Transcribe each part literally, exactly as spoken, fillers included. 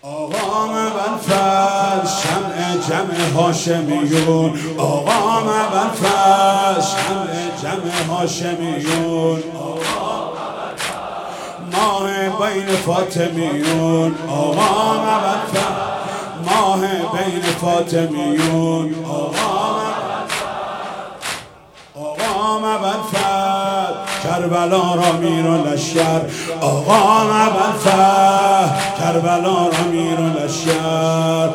آقا ابوالفضل شمع جمع هاشمیون، آقا ابوالفضل شمع جمع هاشمیون، ماه بین فاطمیون، آقا ابوالفضل ماه بین فاطمیون، آقا ابوالفضل کربلا را میر و لشکر، آقا ابوالفضل کربلا را میر و لشکر،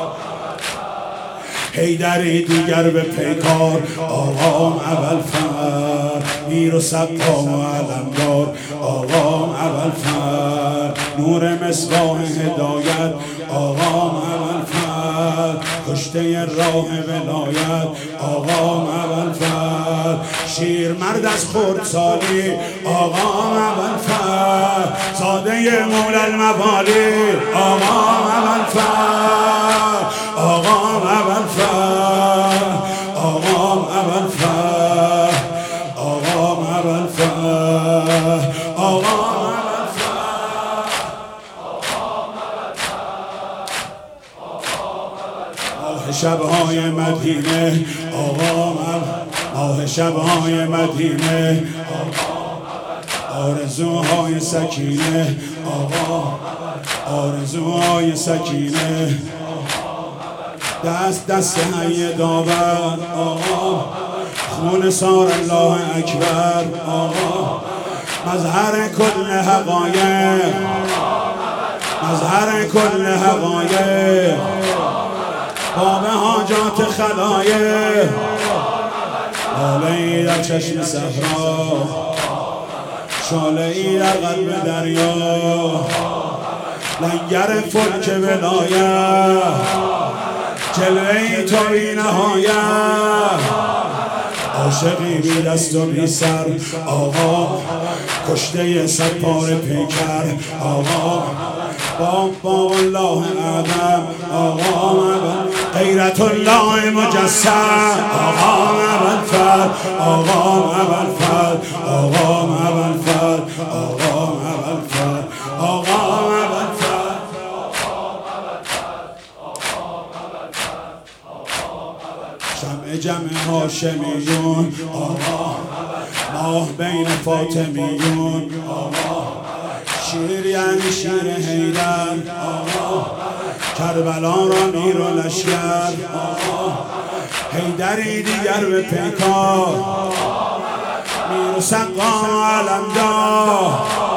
حیدری دیگر به پیکار، آقا ابوالفضل میر و سقا و علمدار، آقا ابوالفضل نور مصباح هدایت، آقا ابوالفضل کشته راه ولایت، آقا ابوالفضل شیر مرد از خردسالی، آقا ابوالفضل ساده مولا الموالی، آقا ابوالفضل آقا ابوالفضل آقا ابوالفضل آقا ابوالفضل آقا ماه شب‌های مدینه، آقا ماه شب‌های مدینه، آرزوهای سکینه، آقا آرزوهای سکینه، دست دست حی داور، آقا خون سار الله اکبر، آقا مظهر کل حقایق، مظهر کل حقایق، باب حاجات خلایق، لاله‌ای در چشم صحرا، شعله‌ای در قلب دریا، لنگر فلک ولایت، جلوه‌ای تو بی نهایت، عاشقی بی دست و بی سر، آقا کشته صد پاره پیکر، آقا بابا الله اعظم، آقا غیرت الله مجسم، آقا ابوالفضل آقا ابوالفضل آقا ابوالفضل آقا ابوالفضل آقا ابوالفضل شمع جمع هاشمیون، آقا ماه بین فاطمیون، آقا شیر یعنی شیر حیدر، آقا کربلا را میر و لشکر، آقا حیدری دیگر به پیکار، میر و سقا و علمدار،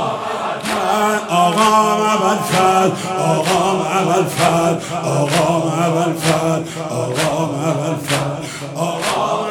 آقا ابوالفضل آقا ابوالفضل آقا ابوالفضل آقا ابوالفضل آقا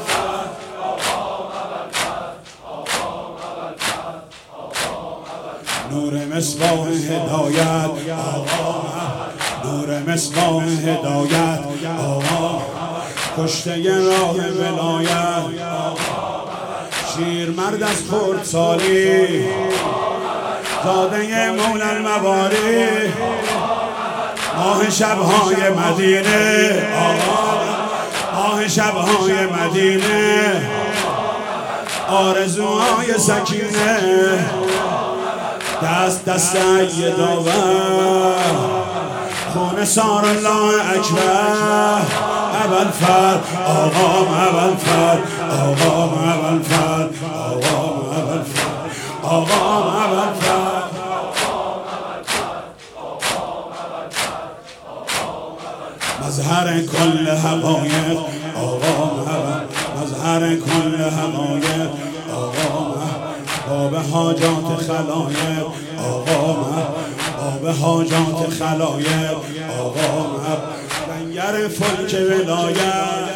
نور مصباح هدایت، آقا نور مصباح هدایت، آقا کشته راه ولایت، شیر مرد از خردسالی، زاده مولا الموالی، ماه شب‌های مدینه، آقا ماه شب‌های مدینه، آرزوهای سکینه، دست دست حی داور، خون سار الله اکبر، ابوالفضل آقا ابوالفضل آقا ابوالفضل آقا ابوالفضل آقا ابوالفضل مظهر کل حقایق، آقا مظهر کل حقایق، آقا باب حاجات خلایق، آقا باب حاجات خلایق، آقا لنگر فلک ولایت،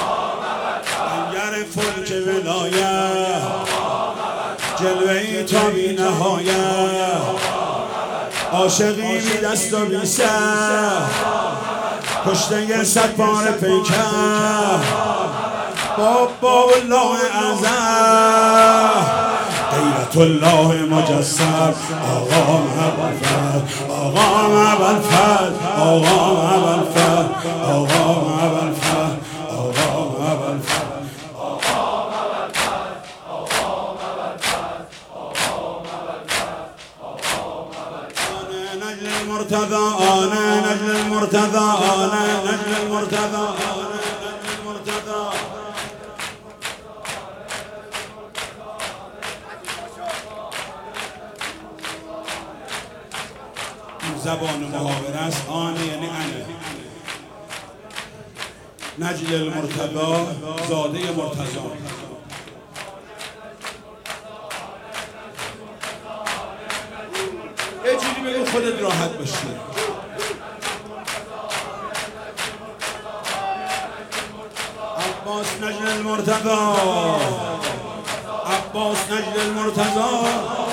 لنگر فلک ولایت، جلوه‌ای تا بی نهایت، عاشقی بی دست و بی سر، کشته صد پاره پیکر، بابا الله اعظم، غیرت الله مجسم، آقا ابوالفضل آقا ابوالفضل آقا ابوالفضل آقا ابوالفضل آقا ابوالفضل المرتضى آن نجل المرتضى آن نجل المرتضى آن نجل المرتضى. زبان محاوره است. آن یعنی انه. نجل المرتضی زاده مرتضی. یه جوری بگو خودت راحت باشی. عباس نجل المرتضی، عباس نجل المرتضی.